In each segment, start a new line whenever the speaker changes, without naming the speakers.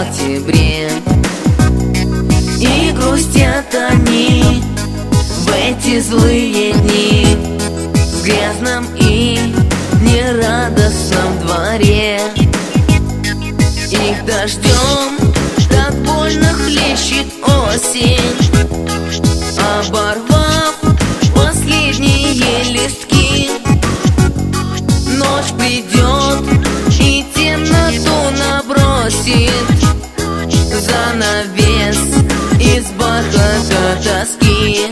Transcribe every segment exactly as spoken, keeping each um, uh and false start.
октябре. И грустят они в эти злые дни, в грязном и нерадостном дворе. Их дождем так больно хлещет осень, оборвав последние листки. Ночь придет и темноту набросит, занавес из бархата тоски.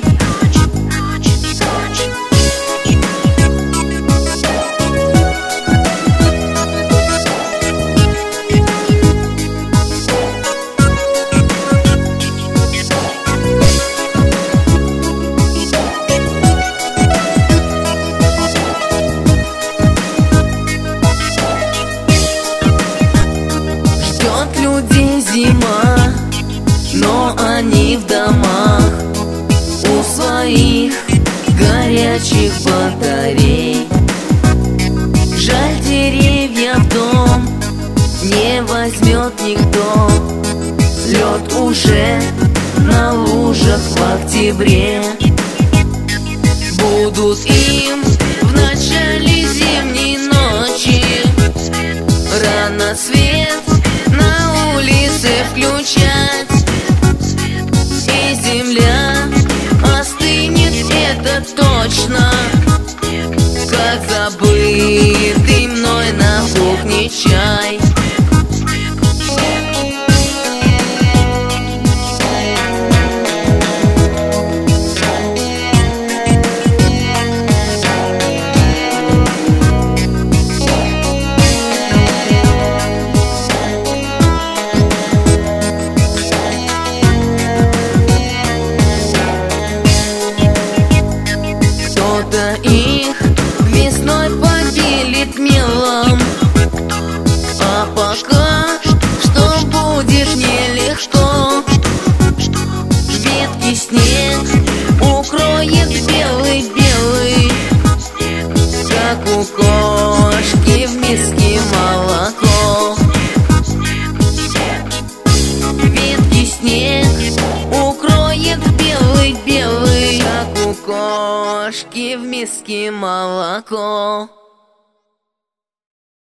Зима, но они в домах у своих горячих батарей. Жаль, деревья в дом не возьмет никто. Лед уже на лужах в октябре. Будут им в начале зимней ночи рано свет на улице включать, и земля остынет, это точно, как забытый мной на кухне чай. Их весной побелит мелом, а пока что будет нелегко. Ветки снег укроет белый-белый, как у кошки в миске молоко. Ветки снег укроет белый-белый, как у кошки в миске молоко.